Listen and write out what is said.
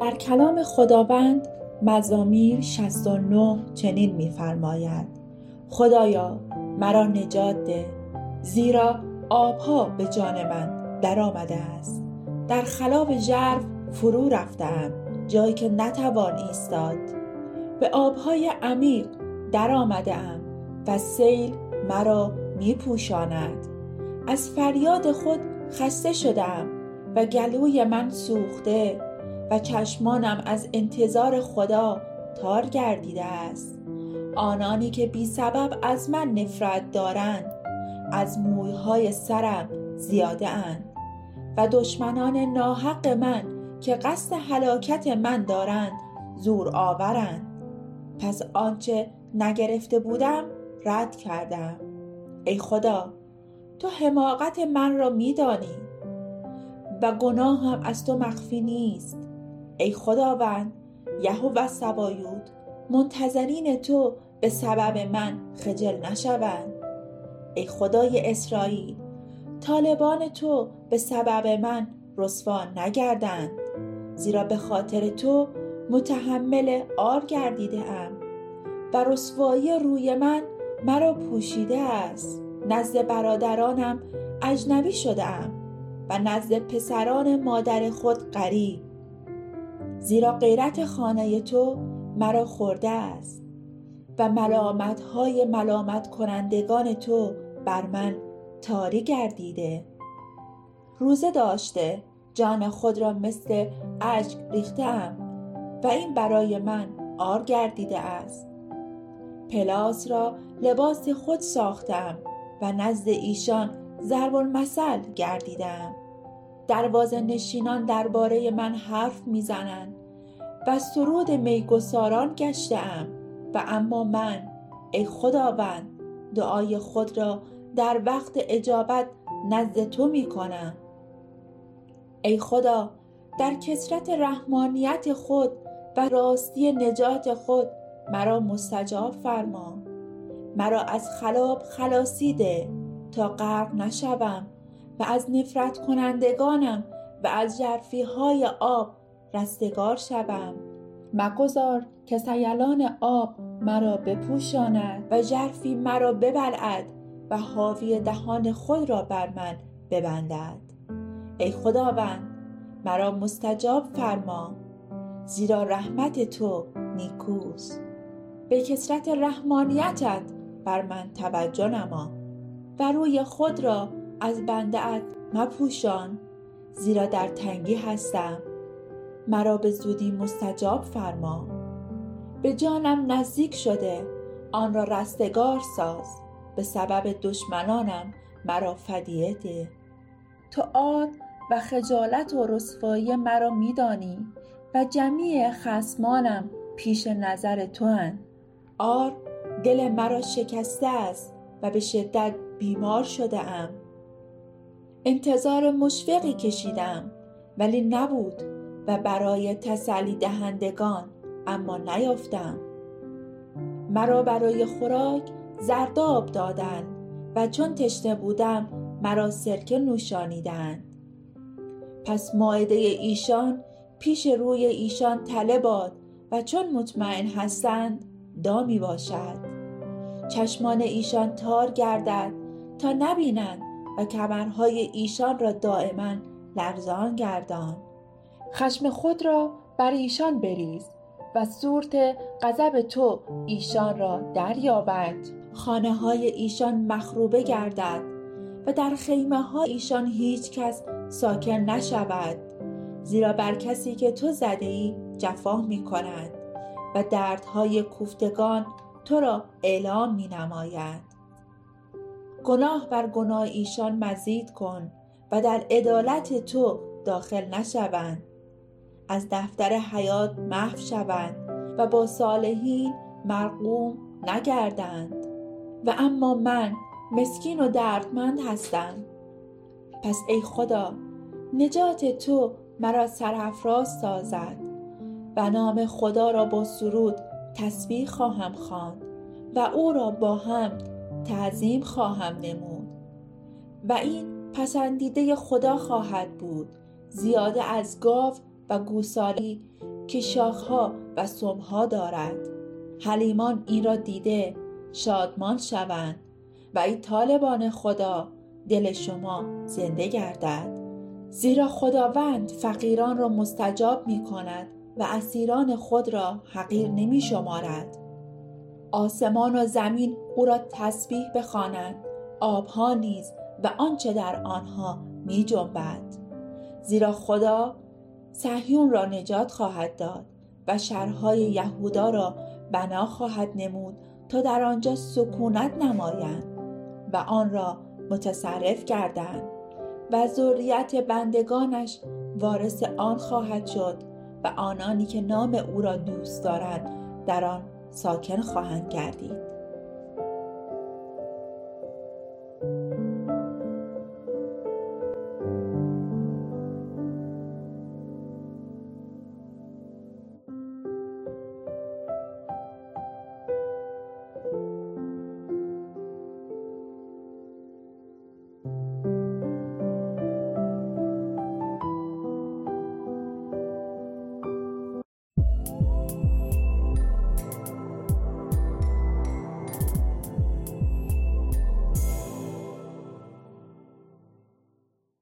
در کلام خداوند مزامیر 69 چنین می‌فرماید: خدایا مرا نجات ده، زیرا آبها به جان من در آمده است. در خلاب ژرف فرو رفتم، جایی که نتوان ایستاد. به آبهای عمیق در آمده ام و سیل مرا می پوشاند. از فریاد خود خسته شدم و گلوی من سوخته و چشمانم از انتظار خدا تار گردیده است. آنانی که بی سبب از من نفرت دارند از مویهای سرم زیاده اند و دشمنان ناحق من که قصد هلاکت من دارند زور آورند. پس آنچه نگرفته بودم رد کردم. ای خدا، تو حماقت من را می‌دانی و گناهم از تو مخفی نیست. ای خداوند یهوه سبایوت، منتظرین تو به سبب من خجل نشوند. ای خدای اسرائیل، طالبان تو به سبب من رسوا نگردند، زیرا به خاطر تو متحمل عار گردیده ام و رسوایی روی من مرا پوشیده است. نزد برادرانم اجنبی شده ام و نزد پسران مادر خود غریب، زیرا غیرت خانه تو مرا خورده است و ملامت‌های ملامت کنندگان تو بر من طاری گردیده. روزه داشته جان خود را مثل اشک ریخته‌ام و این برای من عار گردیده است. پلاس را لباس خود ساختم و نزد ایشان ضرب المثل گردیدم. دروازه نشینان درباره من حرف میزنند و سرود میگساران گشتم و اما من، ای خداوند، دعای خود را در وقت اجابت نزد تو میکنم. ای خدا، در کثرت رحمانیت خود و راستی نجات خود مرا مستجاب فرما. مرا از خلاب خلاصی ده تا غرق نشوم و از نفرت کنندگانم و از ژرفی های آب رستگار شوم. مگذار که سیلان آب مرا بپوشاند و ژرفی مرا ببلعد و حاوی دهان خود را بر من ببندد. ای خداوند مرا مستجاب فرما، زیرا رحمت تو نیکوست. به کثرت رحمانیتت بر من توجه نما و روی خود را از بنده‌ات مپوشان، زیرا در تنگی هستم. مرا به زودی مستجاب فرما. به جانم نزدیک شده، آن را رستگار ساز. به سبب دشمنانم مرا فدیه ده. تو عار و خجالت و رسوایی مرا میدانی و جمیع خصمانم پیش نظر تو اند. عار دل مرا شکسته است و به شدت بیمار شده ام. انتظار مشفقی کشیدم ولی نبود و برای تسلی دهندگان اما نیافتم. مرا برای خوراک زردآب دادند و چون تشنه بودم مرا سرکه نوشانیدند. پس مائده ایشان پیش روی ایشان تله باد و چون مطمئن هستند دامی باشد. چشمان ایشان تار گردد تا نبینند و کمرهای ایشان را دائما لرزان گردان. خشم خود را بر ایشان بریز و سورت غضب تو ایشان را دریابد. خانه های ایشان مخروبه گردد و در خیمه ها ایشان هیچ کس ساکن نشود، زیرا بر کسی که تو زده‌ای جفا می کند و دردهای کوفتگان تو را اعلام می نماید. گناه بر گناه ایشان مزید کن و در عدالت تو داخل نشوند. از دفتر حیات محو شوند و با صالحین مرقوم نگردند. و اما من مسکین و دردمند هستم. پس ای خدا، نجات تو مرا سرافراز سازد و نام خدا را با سرود تسبیح خواهم خواند و او را با حمد تعظیم خواهم نمود. و این پسندیده خدا خواهد بود، زیاده از گاو و گوسالی که شاخها و سمها دارد. حلیمان این را دیده شادمان شوند و ای طالبان خدا دل شما زنده گردد. زیرا خداوند فقیران را مستجاب می کند و اسیران خود را حقیر نمی شمارد. آسمان و زمین او را تسبیح بخوانند، آبها نیز و آنچه در آنها می جنبد. زیرا خدا صهیون را نجات خواهد داد و شهرهای یهودا را بنا خواهد نمود تا در آنجا سکونت نمایند و آن را متصرف گردند و ذریت بندگانش وارث آن خواهد شد و آنانی که نام او را دوست دارند در آن ساکن خواهند گردید.